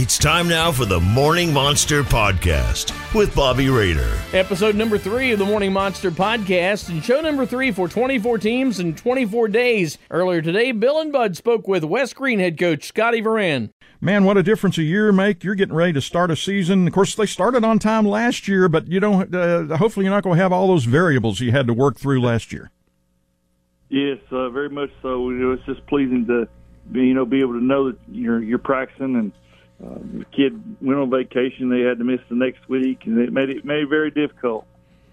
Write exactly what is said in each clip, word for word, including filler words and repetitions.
It's time now for the Morning Monster Podcast with Bobby Raider. Episode number three of the Morning Monster Podcast, and show number three for twenty-four teams in twenty-four days. Earlier today, Bill and Bud spoke with West Green head coach Scotty Varan. Man, what a difference a year make. You're getting ready to start a season. Of course, they started on time last year, but you don't. Uh, hopefully you're not going to have all those variables you had to work through last year. Yes, uh, very much so. You know, it's just pleasing to be, you know, be able to know that you're you're practicing. And uh, the kid went on vacation; they had to miss the next week, and it made it made it very difficult.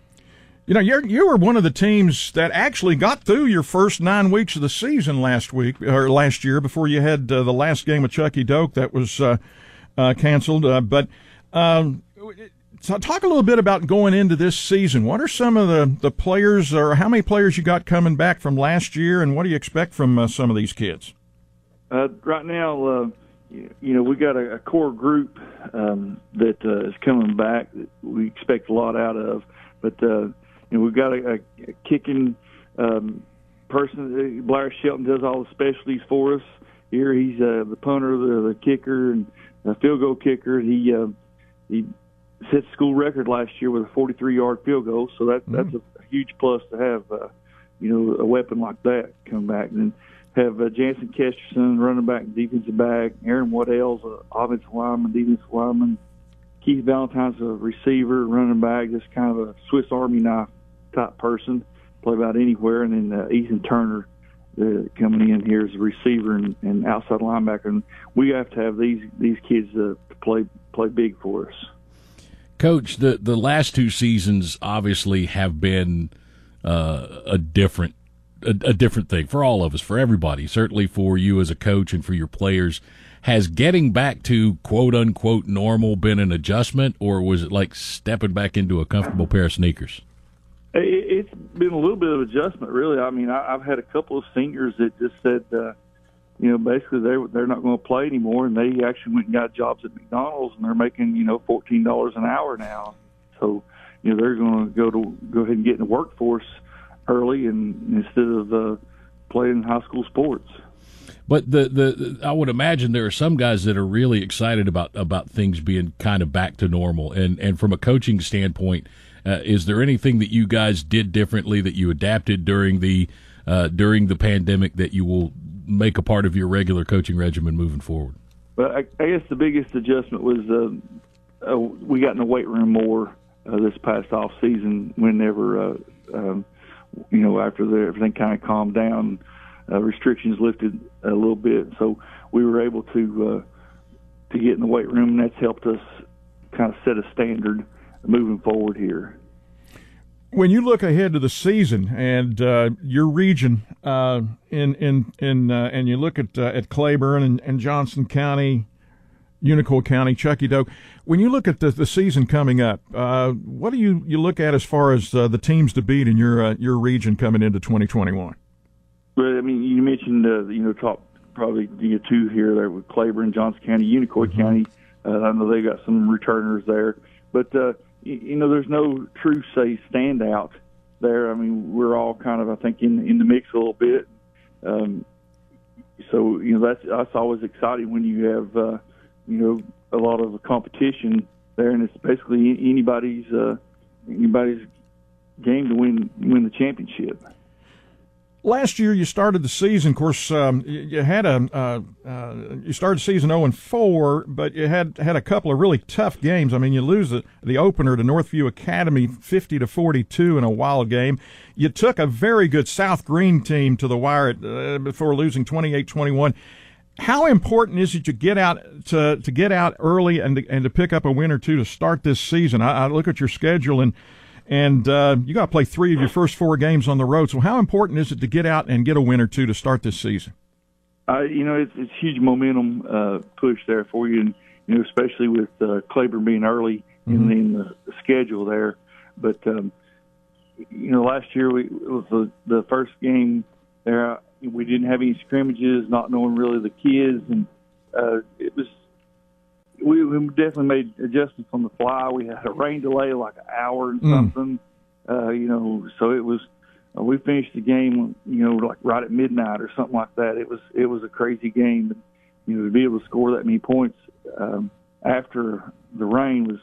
You know, you you were one of the teams that actually got through your first nine weeks of the season last week or last year before you had uh, the last game of Chucky Doak that was uh, uh, canceled. Uh, but um, so talk a little bit about going into this season. What are some of the, the players, or how many players you got coming back from last year, and what do you expect from uh, some of these kids? Uh, right now, uh, you know, we got a, a core group um, that uh, is coming back that we expect a lot out of, but. Uh, You know, we've got a, a, a kicking um, person. Blair Shelton does all the specialties for us. Here, he's uh, the punter, the, the kicker, and the field goal kicker. He uh, he set the school record last year with a forty-three yard field goal. So that, mm-hmm. that's a, a huge plus to have, uh, you know, a weapon like that come back. And then have uh, Jansen Kesterson, running back, defensive back. Aaron Waddell's uh, offensive lineman, defensive lineman. Keith Valentine's a receiver, running back, just kind of a Swiss Army knife type person, play about anywhere. And then uh, Ethan Turner uh, coming in here as a receiver and, and outside linebacker. And we have to have these these kids uh, to play play big for us. Coach, the the last two seasons obviously have been uh, a different a, a different thing for all of us, for everybody. Certainly for you as a coach and for your players. Has getting back to quote unquote normal been an adjustment, or was it like stepping back into a comfortable pair of sneakers? It's been a little bit of adjustment, really. I mean, I've had a couple of seniors that just said, uh, you know, basically they they're not going to play anymore, and they actually went and got jobs at McDonald's, and they're making, you know, fourteen dollars an hour now. So, you know, they're going to go to go ahead and get in the workforce early, and instead of uh, playing high school sports. But the, the I would imagine there are some guys that are really excited about, about things being kind of back to normal. And, and from a coaching standpoint, uh, is there anything that you guys did differently that you adapted during the uh, during the pandemic that you will make a part of your regular coaching regimen moving forward? Well, I, I guess the biggest adjustment was uh, uh, we got in the weight room more uh, this past off season. Whenever uh, um, you know, after the, everything kind of calmed down. Uh, restrictions lifted a little bit, so we were able to uh, to get in the weight room, and that's helped us kind of set a standard moving forward here. When you look ahead to the season and uh, your region uh, in in in uh, and you look at uh, at Claiborne and, and Johnson County, Unicoi County, Chucky Doak, when you look at the, the season coming up, uh, what do you, you look at as far as uh, the teams to beat in your uh, your region coming into twenty twenty-one? But I mean, you mentioned uh, you know top probably the two here there with Claiborne, Johnson County, Unicoi mm-hmm. County. Uh, I know they got some returners there, but uh, you, you know there's no true say standout there. I mean, we're all kind of I think in in the mix a little bit. Um, so you know that's that's always exciting when you have uh, you know a lot of competition there, and it's basically anybody's uh, anybody's game to win win the championship. Last year, you started the season. Of course, um, you, you had a uh, uh, you started the season zero and four, but you had had a couple of really tough games. I mean, you lose the, the opener to Northview Academy, fifty to forty-two in a wild game. You took a very good South Green team to the wire uh, before losing twenty-eight twenty-one. How important is it to get out to to get out early and to, and to pick up a win or two to start this season? I, I look at your schedule and. And uh, you got to play three of your first four games on the road. So how important is it to get out and get a win or two to start this season? Uh, you know, it's, it's huge momentum uh, push there for you, and you know, especially with uh, Claiborne being early mm-hmm. in, in the, the schedule there. But um, you know, last year we, it was the, the first game there. We didn't have any scrimmages, not knowing really the kids, and uh, it was. We, we definitely made adjustments on the fly. We had a rain delay like an hour and mm. something, uh, you know. So it was. Uh, we finished the game, you know, like right at midnight or something like that. It was it was a crazy game. You know, to be able to score that many points, um, after the rain was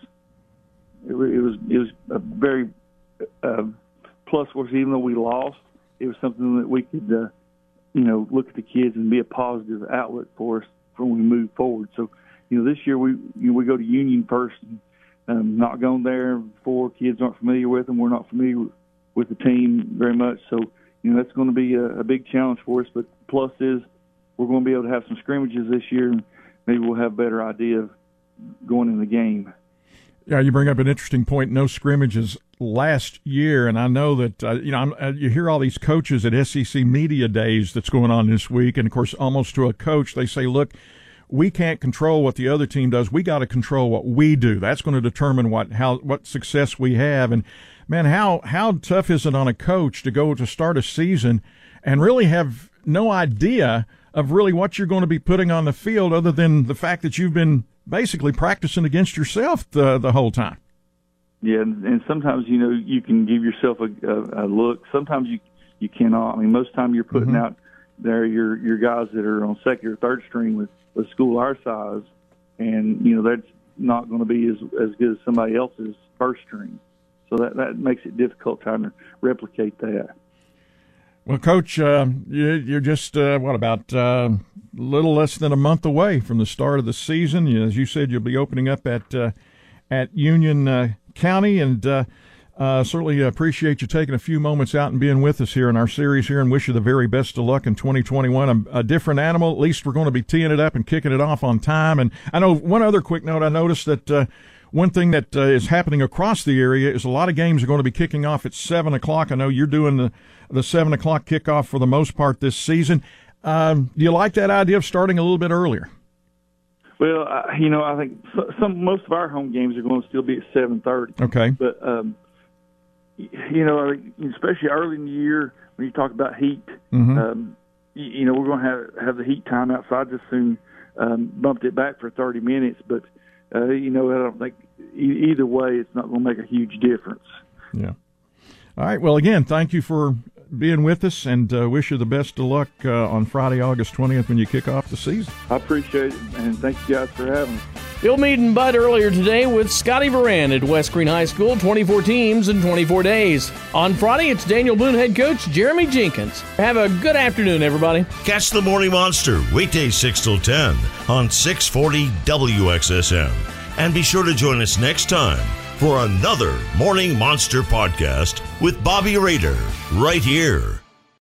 it, it was it was a very uh, plus for us. Even though we lost, it was something that we could uh, you know look at the kids and be a positive outlet for us when we move forward. So you know this year we you know, we go to Union first. And, um, not gone there before. Kids aren't familiar with them. We're not familiar with, with the team very much. So you know that's going to be a, a big challenge for us. But plus is we're going to be able to have some scrimmages this year, and maybe we'll have a better idea of going in the game. Yeah, you bring up an interesting point. No scrimmages last year, and I know that uh, you know I'm, uh, you hear all these coaches at S E C Media Days that's going on this week, and of course, almost to a coach, they say, "Look, we can't control what the other team does. We got to control what we do. That's going to determine what how what success we have." And man, how how tough is it on a coach to go to start a season and really have no idea of really what you're going to be putting on the field, other than the fact that you've been basically practicing against yourself the, the whole time. Yeah, and, and sometimes, you know, you can give yourself a, a, a look. Sometimes you you cannot. I mean, most of the time you're putting mm-hmm. out there your your guys that are on second or third string with a school our size, and, you know, that's not going to be as as good as somebody else's first string. So that, that makes it difficult trying to replicate that. Well, Coach, uh, you're just, uh, what, about uh, a little less than a month away from the start of the season. As you said, you'll be opening up at uh, at Union uh, County, and uh, uh, certainly appreciate you taking a few moments out and being with us here in our series here, and wish you the very best of luck in twenty twenty-one. A, a different animal. At least we're going to be teeing it up and kicking it off on time. And I know one other quick note, I noticed that uh, one thing that uh, is happening across the area is a lot of games are going to be kicking off at seven o'clock. I know you're doing the the seven o'clock kickoff for the most part this season. Um, do you like that idea of starting a little bit earlier? Well, uh, you know, I think some most of our home games are going to still be at seven thirty. Okay. But, um, you know, especially early in the year when you talk about heat, mm-hmm. um, you, you know, we're going to have, have the heat time outside. Just soon um, bumped it back for thirty minutes. But, uh, you know, I don't think e- either way it's not going to make a huge difference. Yeah. All right. Well, again, thank you for being with us, and uh, wish you the best of luck uh, on Friday, August twentieth, when you kick off the season. I appreciate it, and thank you guys for having me. Bill Mead and Bud earlier today with Scotty Varan at West Green High School, twenty-four teams in twenty-four days. On Friday, it's Daniel Boone head coach Jeremy Jenkins. Have a good afternoon, everybody. Catch the Morning Monster weekdays six till ten on six forty W X S M. And be sure to join us next time for another Morning Monster podcast with Bobby Rader, right here